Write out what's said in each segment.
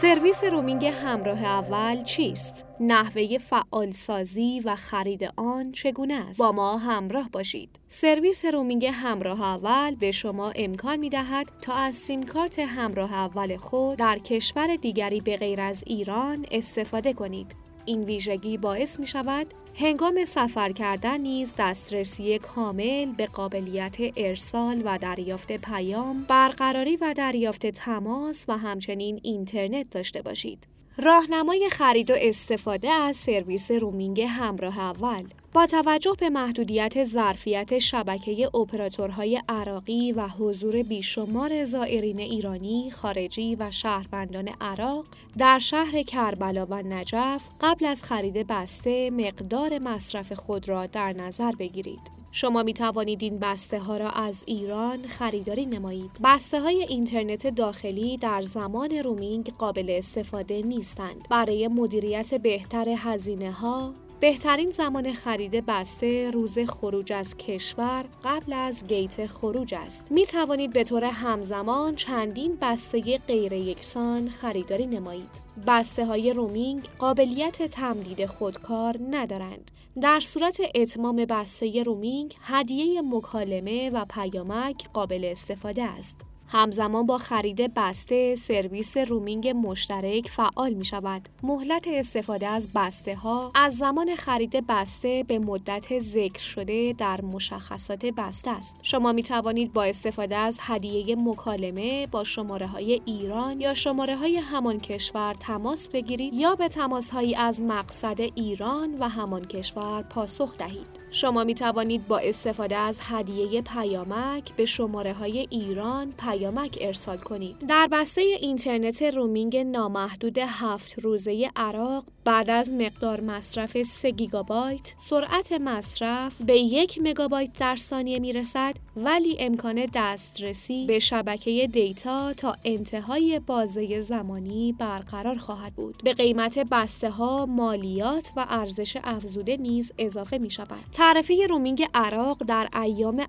سرویس رومینگ همراه اول چیست؟ نحوه فعالسازی و خرید آن چگونه است؟ با ما همراه باشید. سرویس رومینگ همراه اول به شما امکان می‌دهد تا از سیم کارت همراه اول خود در کشور دیگری به غیر از ایران استفاده کنید. این ویژگی باعث می شود هنگام سفر کردن نیز دسترسی کامل به قابلیت ارسال و دریافت پیام، برقراری و دریافت تماس و همچنین اینترنت داشته باشید. راهنمای خرید و استفاده از سرویس رومینگ همراه اول. با توجه به محدودیت ظرفیت شبکه اپراتورهای عراقی و حضور بیشمار زائرین ایرانی، خارجی و شهروندان عراق در شهر کربلا و نجف، قبل از خرید بسته مقدار مصرف خود را در نظر بگیرید. شما می توانید این بسته ها را از ایران خریداری نمایید. بسته های اینترنت داخلی در زمان رومینگ قابل استفاده نیستند. برای مدیریت بهتر هزینه ها، بهترین زمان خرید بسته روز خروج از کشور قبل از گیت خروج است. می توانید به طور همزمان چندین بسته غیر یکسان خریداری نمایید. بسته های رومینگ قابلیت تمدید خودکار ندارند. در صورت اتمام بسته رومینگ، هدیه مکالمه و پیامک قابل استفاده است. همزمان با خرید بسته، سرویس رومینگ مشترک فعال می شود. مهلت استفاده از بسته ها از زمان خرید بسته به مدت ذکر شده در مشخصات بسته است. شما می توانید با استفاده از هدیه مکالمه با شماره های ایران یا شماره های همان کشور تماس بگیرید یا به تماس هایی از مقصد ایران و همان کشور پاسخ دهید. شما می توانید با استفاده از هدیه پیامک به شماره های ایران پیامک ارسال کنید. در بسته اینترنت رومینگ نامحدود 7 روزه عراق، بعد از مقدار مصرف 3 گیگابایت، سرعت مصرف به 1 مگابایت در ثانیه می رسد، ولی امکان دسترسی به شبکه دیتا تا انتهای بازه زمانی برقرار خواهد بود. به قیمت بسته ها مالیات و ارزش افزوده نیز اضافه می شود. تعرفه رومینگ عراق در ایام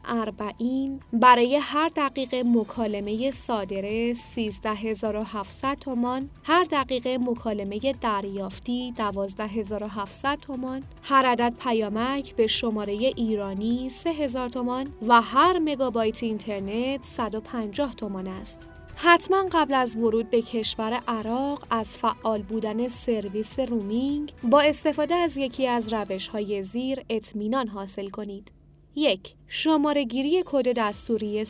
40 برای هر دقیقه مکالمه صادره 13700 تومان، هر دقیقه مکالمه دریافتی 12700 تومان، هر عدد پیامک به شماره ایرانی 3000 تومان و هر مگابایت اینترنت 150 تومان است. حتما قبل از ورود به کشور عراق از فعال بودن سرویس رومینگ با استفاده از یکی از روش‌های زیر اطمینان حاصل کنید. 1. شماره‌گیری کد دستوری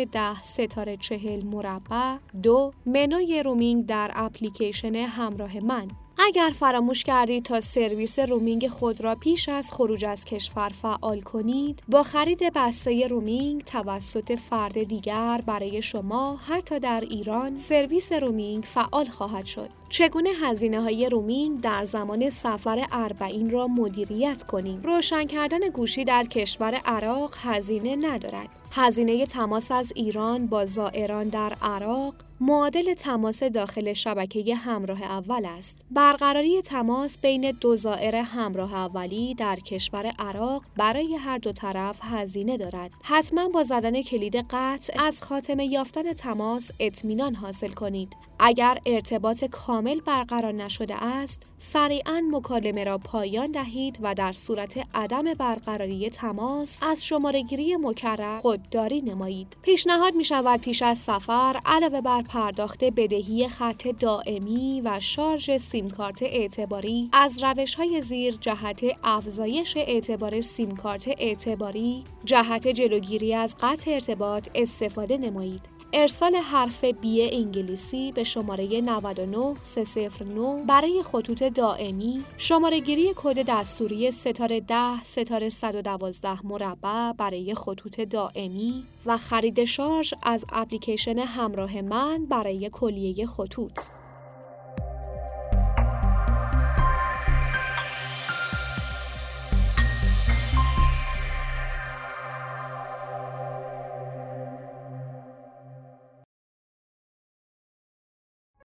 *10*40#. 2. منوی رومینگ در اپلیکیشن همراه من. اگر فراموش کردید تا سرویس رومینگ خود را پیش از خروج از کشور فعال کنید، با خرید بسته رومینگ توسط فرد دیگر برای شما حتی در ایران سرویس رومینگ فعال خواهد شد. چگونه هزینه‌های رومینگ در زمان سفر 40 را مدیریت کنیم؟ روشن کردن گوشی در کشور عراق هزینه ندارد. هزینه تماس از ایران با زائران در عراق معادل تماس داخل شبکه همراه اول است. برقراری تماس بین دو زائر همراه اولی در کشور عراق برای هر دو طرف هزینه دارد. حتما با زدن کلید قطع از خاتمه یافتن تماس اطمینان حاصل کنید. اگر ارتباط کامل برقرار نشده است، سریعاً مکالمه را پایان دهید و در صورت عدم برقراری تماس از شماره‌گیری مکرر خودداری نمایید. پیشنهاد می‌شود پیش از سفر علاوه بر پرداخت بدهی خط دائمی و شارژ سیم کارت اعتباری از روش‌های زیر جهت افزایش اعتبار سیم کارت اعتباری، جهت جلوگیری از قطع ارتباط استفاده نمایید. ارسال حرف بی انگلیسی به شماره 99309 برای خطوط دائمی، شماره‌گیری کد دستوری *10*112# برای خطوط دائمی و خرید شارژ از اپلیکیشن همراه من برای کلیه خطوط.